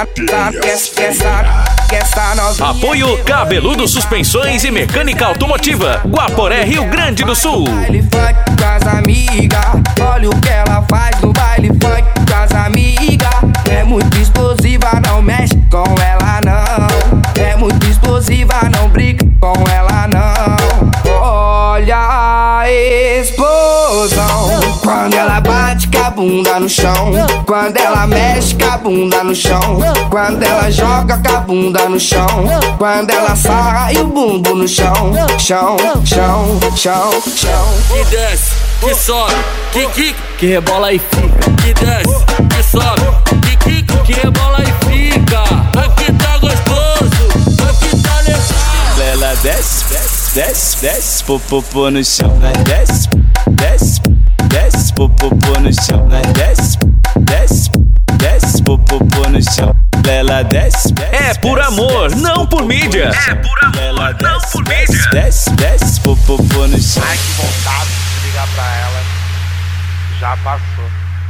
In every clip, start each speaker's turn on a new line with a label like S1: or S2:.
S1: essa novinha.
S2: Apoio Cabeludo Suspensões e Mecânica Automotiva, Guaporé, Rio Grande do Sul.
S1: Baile funk com as amigas, olha o que ela faz no baile funk com as amigas. É muito explosiva, não mexe com ela não. É muito explosiva, não brinca com ela não. Olha a explosão quando ela bate com a bunda no chão, quando ela mexe com a bunda no chão, quando ela joga com a bunda no chão, quando ela sarra e o bumbum no chão, chão, chão, chão, chão.
S3: Que desce, que sobe, que quica,
S4: que rebola e fica.
S3: que desce, que sobe, que quica, que rebola e fica. Aqui tá gostoso, aqui tá legal.
S4: Ela desce, desce, desce, desce, popopô no chão. Desce, desce, desce, popopô no chão. Desce, desce, desce, popopô no chão. Ela desce, desce.
S2: É por amor, não por mídia. É por amor, não por mídia.
S4: Desce, desce, popopô no chão.
S5: Ai, que vontade de ligar pra ela. Já passou.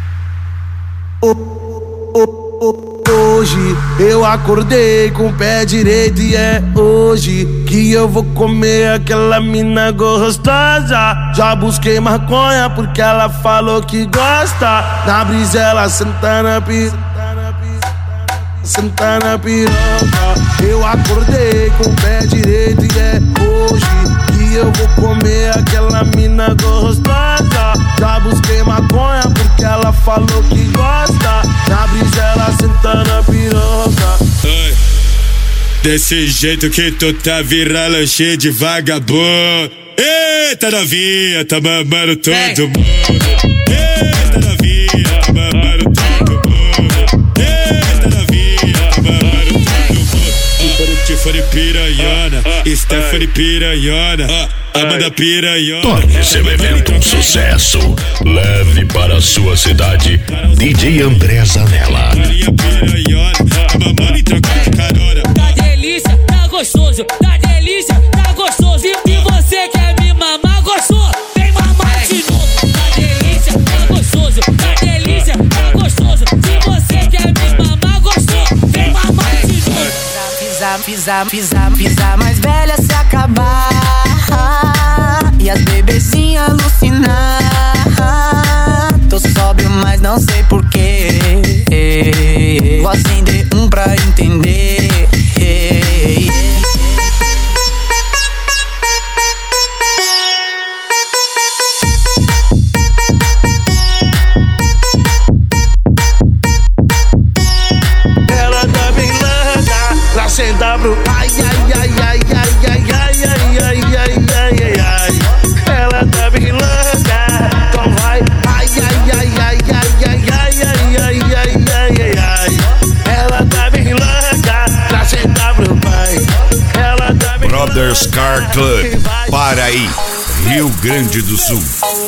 S6: Hoje eu acordei com o pé direito e é hoje que eu vou comer aquela mina gostosa. Já busquei maconha porque ela falou que gosta. Na brisa ela senta na piroca, senta na piroca. Eu acordei com o pé direito e é hoje que eu vou comer aquela mina gostosa. Já busquei maconha porque ela falou que gosta. Na brisa ela senta na piroca.
S7: Ai, desse jeito que tu tá virando lanche de vagabundo. Eita novinha, tá mamando todo mundo. Eita novinha, tá mamando todo mundo. Eita novinha, tá mamando todo mundo. Tiffany piranhona, Stephanie piranhona, Amanda piranhona.
S8: Torne seu evento um sucesso. Leve para a sua cidade DJ André Zanella.
S7: Maria piranhona, a mamãe me troca de carona.
S3: Tá delícia, tá gostoso, tá delícia, tá gostoso. E você quer me mamar, gostou? Vem mamar de novo. Tá delícia, tá gostoso, tá delícia, tá gostoso. Se você quer me mamar, gostou? Vem mamar de novo.
S1: Pisar mais velha se acabar e as bebezinhas alucinar. Tô sóbrio, mas não sei porquê. Vou acender um pra entender.
S6: Ela tá bem louca, pra sentar pro ai, ai, ai, ai, ai, ai, ai, ai, ai, ai, ai, ai, ai. Ela tá bem louca, então vai ai, ai, ai, ai, ai, ai, ai, ai, ai, ai, ai, ai, ai. Ela tá bem louca, pra sentar pro pai. Ela tá bem
S8: Brothers Car Club, Paraí, Rio Grande do Sul.